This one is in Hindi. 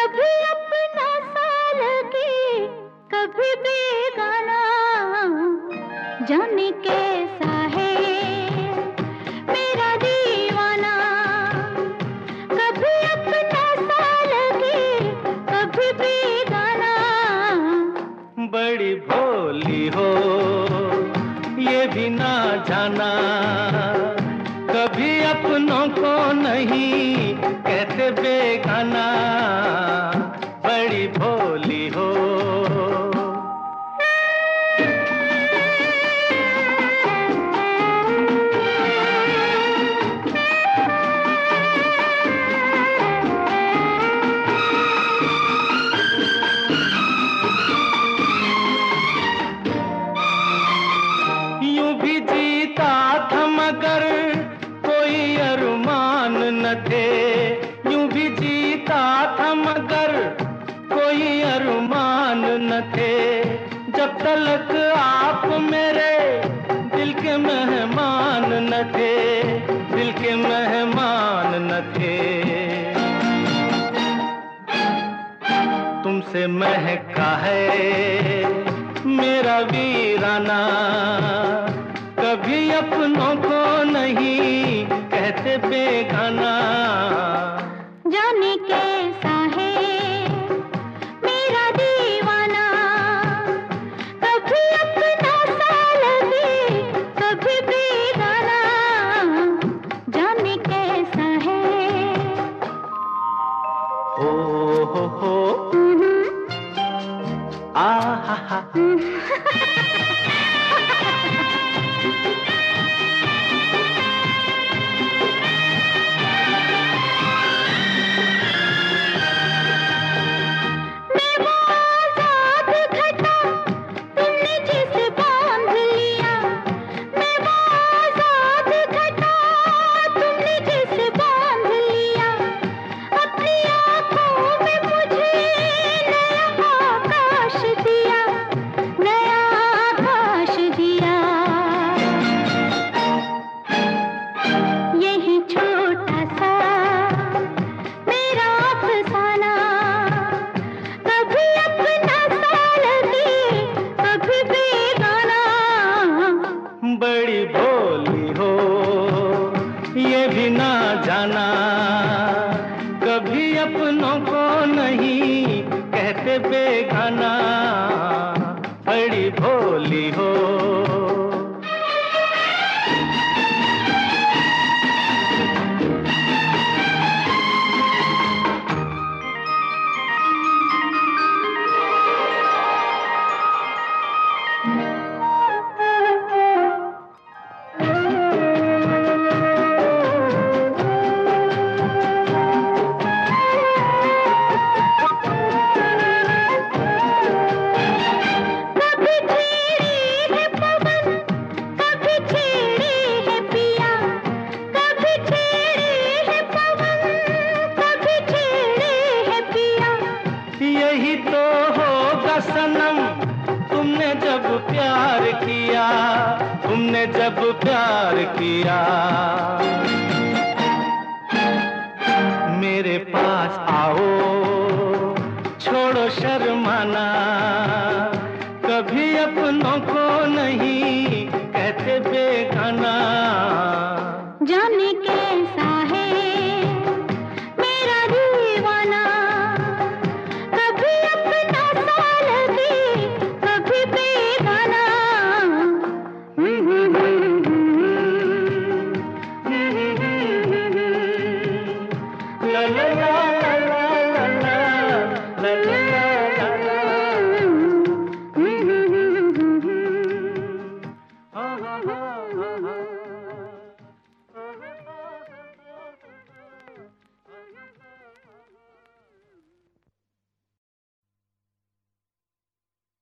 कभी अपना सा लगे कभी बेगाना, जाने कैसा है मेरा दीवाना। कभी अपना सा लगे कभी बेगाना। बड़ी भोली हो ये भी ना जाना, कभी अपनों को नहीं कहते बेगाना। बड़ी भोली हो। यूं भी जीता था मगर कोई अरमान न थे, यूं भी जीता था मगर कोई अरमान न थे। जब तलक आप मेरे दिल के मेहमान न थे, दिल के मेहमान न थे। तुमसे महका है मेरा वीराना, कभी अपनों को नहीं कहते बेगाना। जाने कैसा है मेरा दीवाना, कभी अपना सा लगे कभी बेगाना। जाने कैसा है। हो आ हा हा। बड़ी भोली हो ये भी ना जाना, कभी अपनों को नहीं कहते बेगाना। बड़ी भोली हो। यही तो होगा सनम तुमने जब प्यार किया, तुमने जब प्यार किया। मेरे पास आओ